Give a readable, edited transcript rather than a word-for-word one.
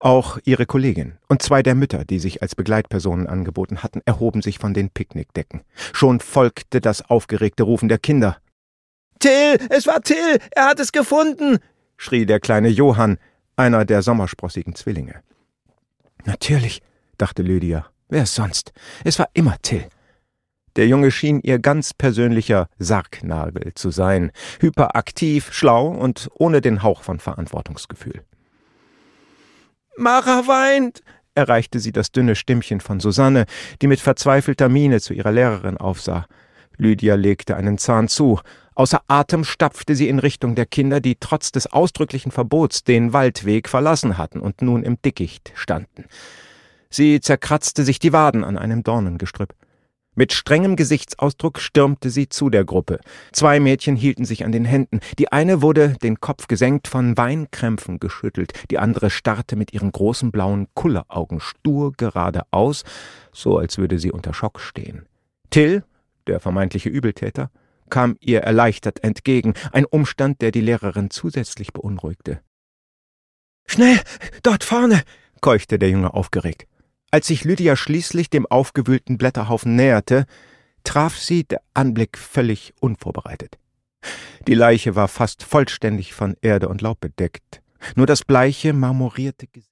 Auch ihre Kollegin und 2 der Mütter, die sich als Begleitpersonen angeboten hatten, erhoben sich von den Picknickdecken. Schon folgte das aufgeregte Rufen der Kinder. »Till, es war Till, er hat es gefunden«, schrie der kleine Johann, einer der sommersprossigen Zwillinge. »Natürlich«, dachte Lydia, »wer sonst? Es war immer Till.« Der Junge schien ihr ganz persönlicher Sargnagel zu sein, hyperaktiv, schlau und ohne den Hauch von Verantwortungsgefühl. »Mara weint«, erreichte sie das dünne Stimmchen von Susanne, die mit verzweifelter Miene zu ihrer Lehrerin aufsah. Lydia legte einen Zahn zu. Außer Atem stapfte sie in Richtung der Kinder, die trotz des ausdrücklichen Verbots den Waldweg verlassen hatten und nun im Dickicht standen. Sie zerkratzte sich die Waden an einem Dornengestrüpp. Mit strengem Gesichtsausdruck stürmte sie zu der Gruppe. 2 Mädchen hielten sich an den Händen. Die eine wurde, den Kopf gesenkt, von Weinkrämpfen geschüttelt. Die andere starrte mit ihren großen blauen Kulleraugen stur geradeaus, so als würde sie unter Schock stehen. Till, der vermeintliche Übeltäter, kam ihr erleichtert entgegen, ein Umstand, der die Lehrerin zusätzlich beunruhigte. »Schnell, dort vorne«, keuchte der Junge aufgeregt. Als sich Lydia schließlich dem aufgewühlten Blätterhaufen näherte, traf sie der Anblick völlig unvorbereitet. Die Leiche war fast vollständig von Erde und Laub bedeckt. Nur das bleiche, marmorierte Gesicht